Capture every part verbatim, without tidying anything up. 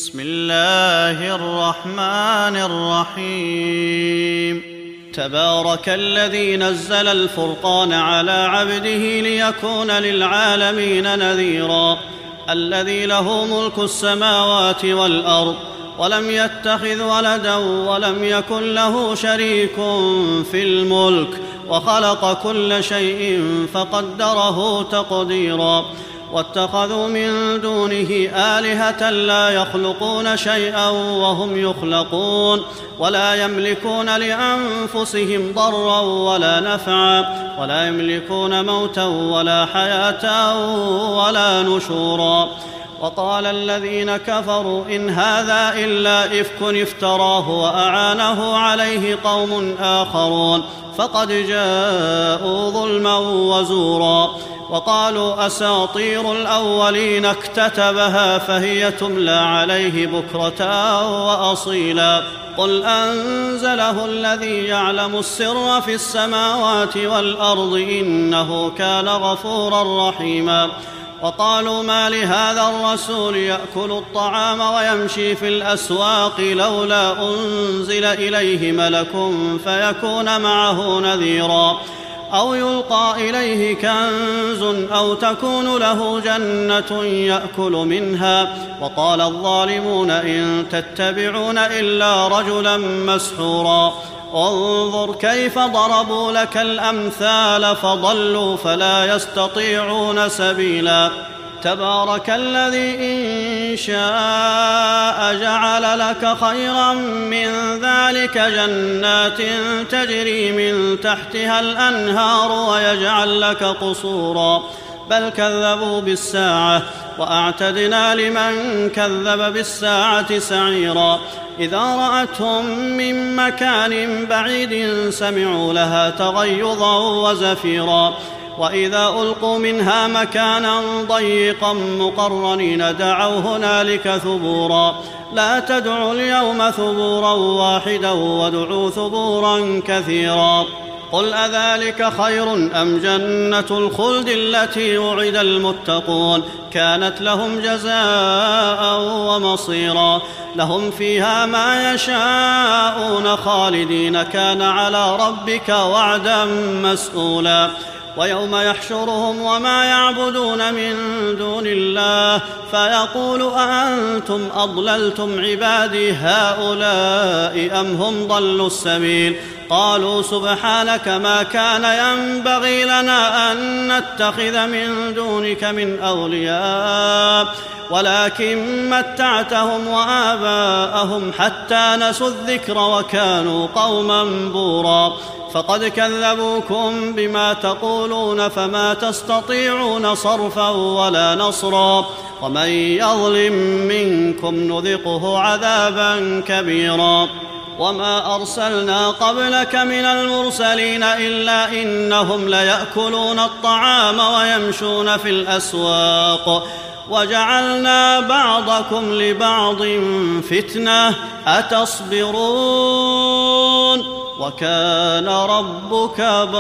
بسم الله الرحمن الرحيم تبارك الذي نزل الفرقان على عبده ليكون للعالمين نذيرا الذي له ملك السماوات والأرض ولم يتخذ ولدا ولم يكن له شريك في الملك وخلق كل شيء فقدره تقديرا واتخذوا من دونه آلهة لا يخلقون شيئا وهم يخلقون ولا يملكون لأنفسهم ضرا ولا نفعا ولا يملكون موتا ولا حياة ولا نشورا وقال الذين كفروا إن هذا إلا إفك افتراه وأعانه عليه قوم آخرون فقد جاءوا ظلما وزورا وقالوا أساطير الأولين اكتتبها فهي تملى عليه بكرة وأصيلا قل أنزله الذي يعلم السر في السماوات والأرض إنه كان غفورا رحيما وقالوا ما لهذا الرسول يأكل الطعام ويمشي في الأسواق لولا أنزل إليه ملك فيكون معه نذيرا أو يلقى إليه كنز أو تكون له جنة يأكل منها وقال الظالمون إن تتبعون إلا رجلا مسحورا انظر كيف ضربوا لك الأمثال فضلوا فلا يستطيعون سبيلا تبارك الذي إن شاء جعل لك خيرا من ذلك جنات تجري من تحتها الأنهار ويجعل لك قصورا بل كذبوا بالساعة وأعتدنا لمن كذب بالساعة سعيرا إذا رأتهم من مكان بعيد سمعوا لها تغيظا وزفيرا وإذا ألقوا منها مكانا ضيقا مقرنين دعوا هنالك ثبورا لا تدعوا اليوم ثبورا واحدا وادعوا ثبورا كثيرا قل أذلك خير أم جنة الخلد التي وعد المتقون كانت لهم جزاء ومصيرا لهم فيها ما يشاءون خالدين كان على ربك وعدا مسئولا ويوم يحشرهم وما يعبدون من دون الله فيقول أأنتم أضللتم عبادي هؤلاء أم هم ضلوا السبيل قالوا سبحانك ما كان ينبغي لنا أن نتخذ من دونك من أولياء ولكن متعتهم وآباءهم حتى نسوا الذكر وكانوا قوما بورا فقد كذبوكم بما تقولون فما تستطيعون صرفا ولا نصرا ومن يظلم منكم نذقه عذابا كبيرا وما أرسلنا قبلك من المرسلين إلا إنهم ليأكلون الطعام ويمشون في الأسواق وجعلنا بعضكم لبعض فتنة أتصبرون وكان ربك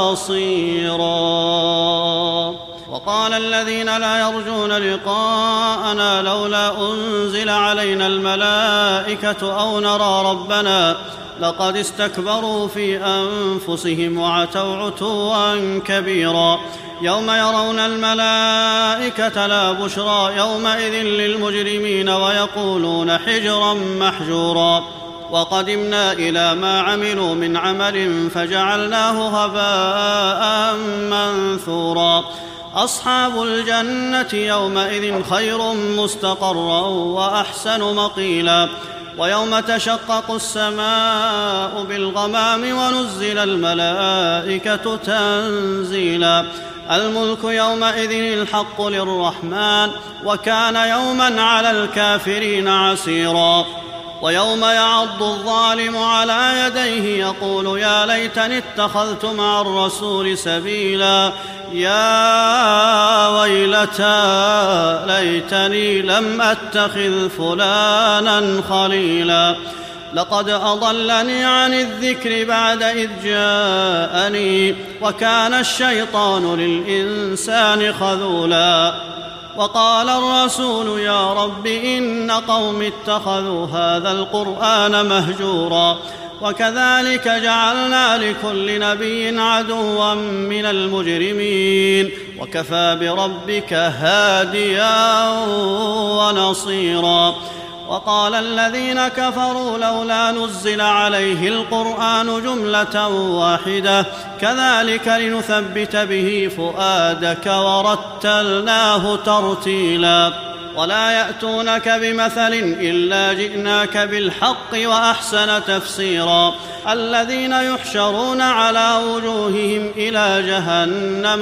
بصيرا وقال الذين لا يرجون لقاءنا لولا أنزل علينا الملائكة أو نرى ربنا لقد استكبروا في أنفسهم وعتوا عتوا كبيرا يوم يرون الملائكة لا بشرى يومئذ للمجرمين ويقولون حجرا محجورا وقدمنا إلى ما عملوا من عمل فجعلناه هباء منثورا أصحاب الجنة يومئذ خير مستقرا وأحسن مقيلا ويوم تشقق السماء بالغمام ونزل الملائكة تنزيلا الملك يومئذ الحق للرحمن وكان يوما على الكافرين عسيرا ويوم يعض الظالم على يديه يقول يا ليتني اتخذت مع الرسول سبيلا يا ويلتى ليتني لم أتخذ فلانا خليلا لقد أضلني عن الذكر بعد إذ جاءني وكان الشيطان للإنسان خذولا وقال الرسول يا رب إن قوم اتخذوا هذا القرآن مهجورا وكذلك جعلنا لكل نبي عدوا من المجرمين وكفى بربك هاديا ونصيرا. وقال الذين كفروا لولا نزل عليه القرآن جملة واحدة كذلك لنثبت به فؤادك ورتلناه ترتيلا. ولا يأتونك بمثل إلا جئناك بالحق وأحسن تفسيرا. الذين يحشرون على وجوههم إلى جهنم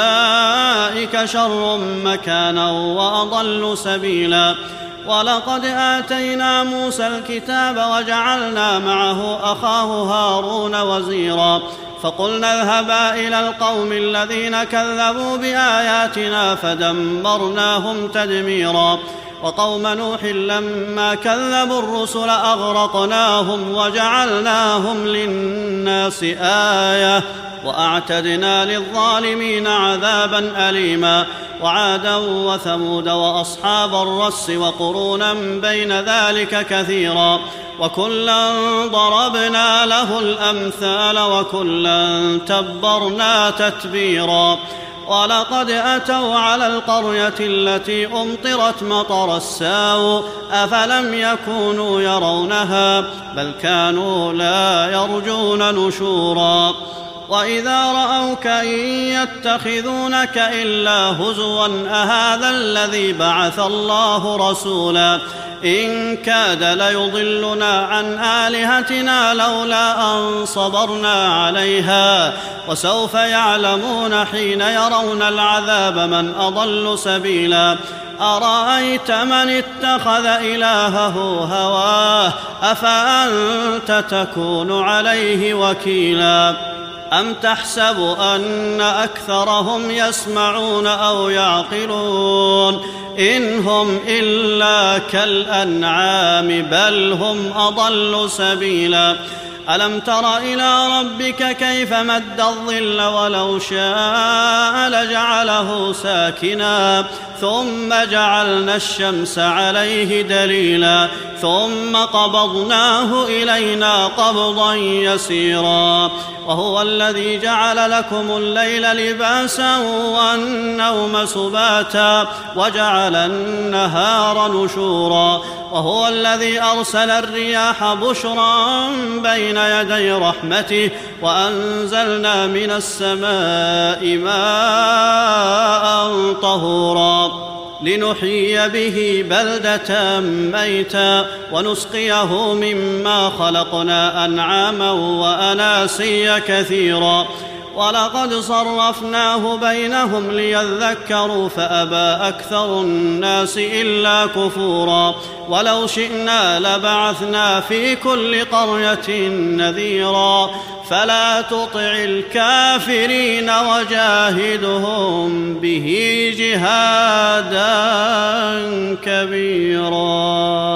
أولئك شر مكانا وأضل سبيلا. ولقد آتينا موسى الكتاب وجعلنا معه أخاه هارون وزيرا فقلنا اذهبا إلى القوم الذين كذبوا بآياتنا فدمرناهم تدميرا. وقوم نوح لما كذبوا الرسل أغرقناهم وجعلناهم للناس آية وأعتدنا للظالمين عذابا أليما. وعادا وثمود وأصحاب الرس وقرونا بين ذلك كثيرا وكلا ضربنا له الأمثال وكلا تبرنا تتبيرا. ولقد أتوا على القرية التي أمطرت مطر السوء أفلم يكونوا يرونها بل كانوا لا يرجون نشورا. وإذا رأوك إن يتخذونك إلا هزوا أهذا الذي بعث الله رسولا إن كاد ليضلنا عن آلهتنا لولا أن صبرنا عليها وسوف يعلمون حين يرون العذاب من أضل سبيلا. أرأيت من اتخذ إلهه هواه أفأنت تكون عليه وكيلا. أم تحسب أن أكثرهم يسمعون أو يعقلون إن هم إلا كالأنعام بل هم أضل سبيلا. ألم تر إلى ربك كيف مد الظل ولو شاء لجعله ساكنا ثم جعلنا الشمس عليه دليلا ثم قبضناه إلينا قبضا يسيرا. وهو الذي جعل لكم الليل لباسا والنوم سباتا وجعل النهار نشورا. وهو الذي أرسل الرياح بشرا بين يدي رحمته وأنزلنا من السماء ماء طهورا لنحيي به بلدة ميتا ونسقيه مما خلقنا أنعاما وأناسيا كثيرا. ولقد صرفناه بينهم ليذكروا فأبى أكثر الناس إلا كفورا. ولو شئنا لبعثنا في كل قرية نذيرا فلا تطع الكافرين وجاهدهم به جهادا كبيرا.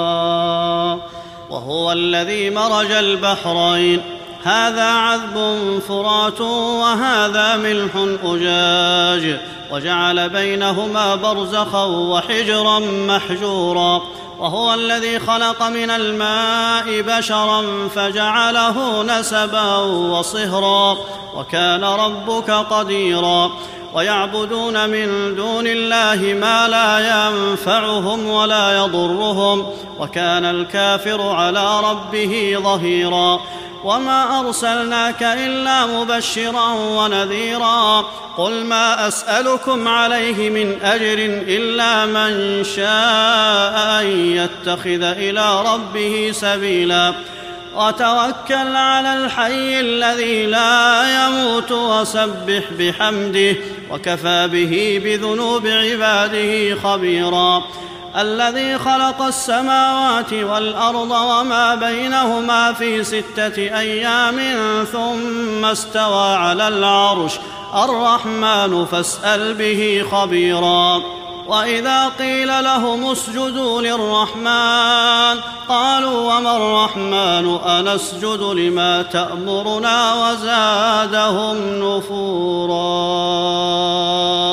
وهو الذي مرج البحرين هذا عذب فرات وهذا ملح أجاج وجعل بينهما برزخا وحجرا محجورا. وهو الذي خلق من الماء بشرا فجعله نسبا وصهرا وكان ربك قديرا. ويعبدون من دون الله ما لا ينفعهم ولا يضرهم وكان الكافر على ربه ظهيرا. وما أرسلناك إلا مبشرا ونذيرا. قل ما أسألكم عليه من أجر إلا من شاء أن يتخذ إلى ربه سبيلا. وتوكل على الحي الذي لا يموت وسبح بحمده وكفى به بذنوب عباده خبيرا. الذي خلق السماوات والأرض وما بينهما في ستة أيام ثم استوى على العرش الرحمن فاسأل به خبيرا. وإذا قيل لهم اسجدوا للرحمن قالوا وما الرحمن أنسجد لما تأمرنا وزادهم نفورا.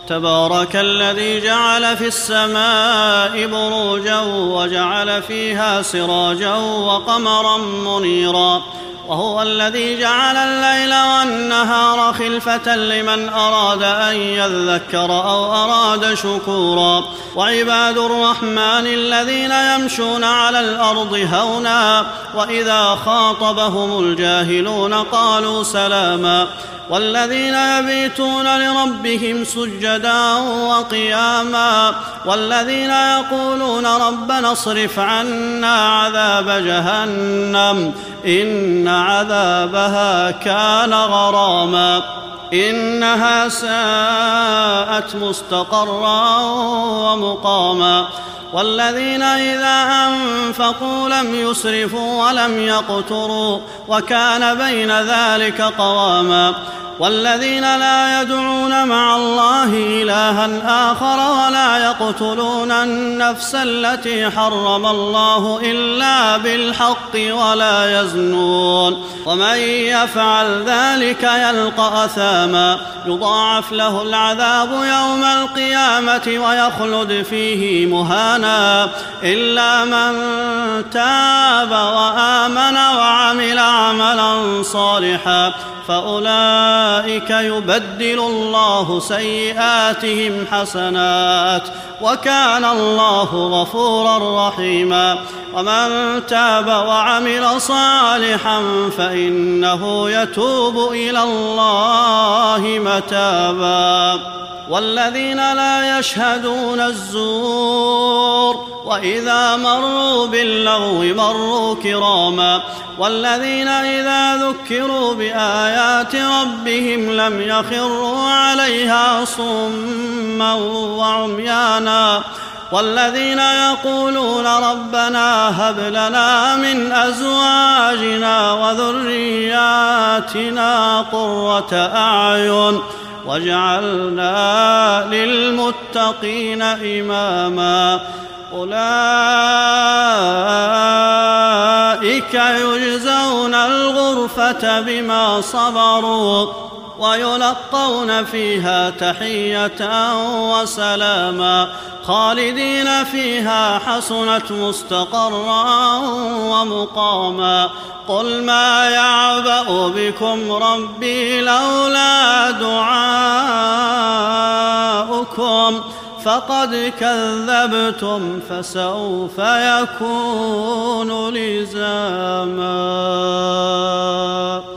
تبارك الذي جعل في السماء بروجا وجعل فيها سراجا وقمرا منيرا وهو الذي جعل الليل والنهار خلفة لمن أراد أن يذكر أو أراد شكورا وعباد الرحمن الذين يمشون على الأرض هونا وإذا خاطبهم الجاهلون قالوا سلاما والذين يبيتون لربهم سجدا وقياما والذين يقولون ربنا اصرف عنا عذاب جهنم إن عذابها كان غراما إنها ساءت مستقرا ومقاما والذين إذا أنفقوا لم يسرفوا ولم يقتروا وكان بين ذلك قواما والذين لا يدعون مع الله إلها آخر ولا يقتلون النفس التي حرم الله إلا بالحق ولا يزنون ومن يفعل ذلك يلقى أثاما يضاعف له العذاب يوم القيامة ويخلد فيه مهانا إلا من تاب وآمن وعمل عملا صالحا فأولئك يبدل الله سيئاتهم حسنات وكان الله غفورا رحيما ومن تاب وعمل صالحا فإنه يتوب إلى الله متابا والذين لا يشهدون الزور وإذا مروا باللغو مروا كراما والذين إذا ذكروا بآيات ربهم لم يخروا عليها صما وعميانا والذين يقولون ربنا هب لنا من أزواجنا وذرياتنا قرة أعين واجعلنا للمتقين إماما أولئك يجزون الغرفة بما صبروا ويلقون فيها تحية وسلاما خالدين فيها حسنت مستقرا ومقاما قل ما يعبأ بكم ربي لولا دعاؤكم فقد كذبتم فسوف يكون لزاما.